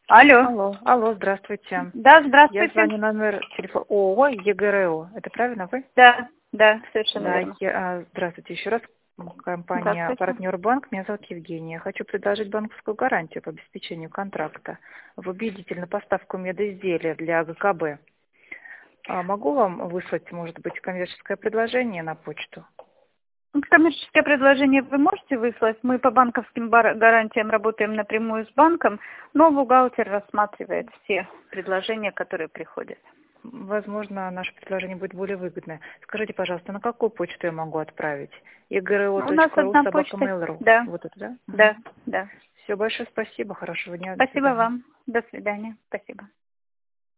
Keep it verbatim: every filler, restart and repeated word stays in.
Алло. Алло, алло, здравствуйте. Да, Я здравствуйте. звоню на номер телефона ООО ЕГРО. Это правильно вы? Да, да, совершенно Да, верно. я, а, здравствуйте еще раз. Компания Здравствуйте. «Партнер Банк». Меня зовут Евгения. Хочу предложить банковскую гарантию по обеспечению контракта в убедительную поставку медизделия для ГКБ. А могу вам выслать, может быть, коммерческое предложение на почту? Коммерческое предложение вы можете выслать? Мы по банковским бар- гарантиям работаем напрямую с банком, но бухгалтер рассматривает все предложения, которые приходят. Возможно, наше предложение будет более выгодное. Скажите, пожалуйста, на какую почту я могу отправить? У нас егро.ру одна собака почта. mail.ru. Да, Вот это, да? да, да. Все, большое спасибо, хорошего дня, до Спасибо свидания. вам. До свидания. Спасибо.